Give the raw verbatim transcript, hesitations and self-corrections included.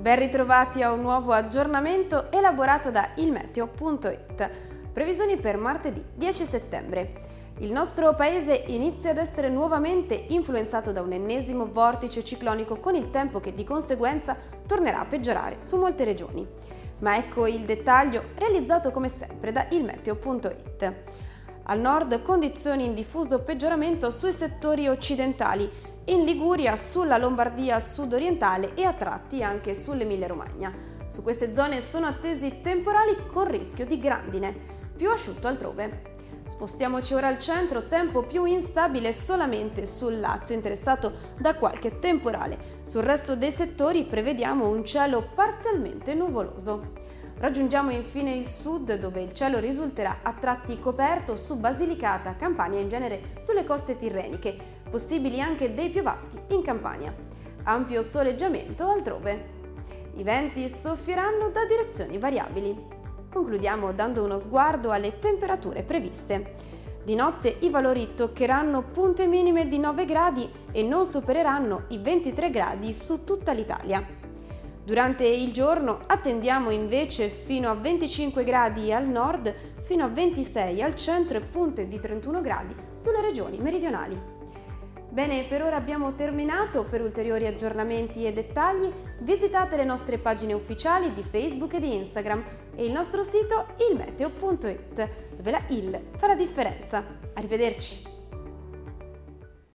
Ben ritrovati a un nuovo aggiornamento elaborato da ilmeteo punto it. Previsioni per martedì dieci settembre. Il nostro paese inizia ad essere nuovamente influenzato da un ennesimo vortice ciclonico con il tempo che di conseguenza tornerà a peggiorare su molte regioni. Ma ecco il dettaglio realizzato come sempre da ilmeteo punto it. Al nord condizioni in diffuso peggioramento sui settori occidentali, in Liguria, sulla Lombardia sud-orientale e a tratti anche sull'Emilia-Romagna. Su queste zone sono attesi temporali con rischio di grandine, più asciutto altrove. Spostiamoci ora al centro, tempo più instabile solamente sul Lazio, interessato da qualche temporale. Sul resto dei settori prevediamo un cielo parzialmente nuvoloso. Raggiungiamo infine il sud, dove il cielo risulterà a tratti coperto su Basilicata, Campania e in genere sulle coste tirreniche, possibili anche dei piovaschi in Campania. Ampio soleggiamento altrove. I venti soffieranno da direzioni variabili. Concludiamo dando uno sguardo alle temperature previste. Di notte i valori toccheranno punte minime di nove gradi e non supereranno i ventitré gradi su tutta l'Italia. Durante il giorno attendiamo invece fino a venticinque gradi al nord, fino a ventisei al centro e punte di trentuno gradi sulle regioni meridionali. Bene, per ora abbiamo terminato. Per ulteriori aggiornamenti e dettagli visitate le nostre pagine ufficiali di Facebook e di Instagram e il nostro sito ilmeteo punto it, dove la il fa la differenza. Arrivederci!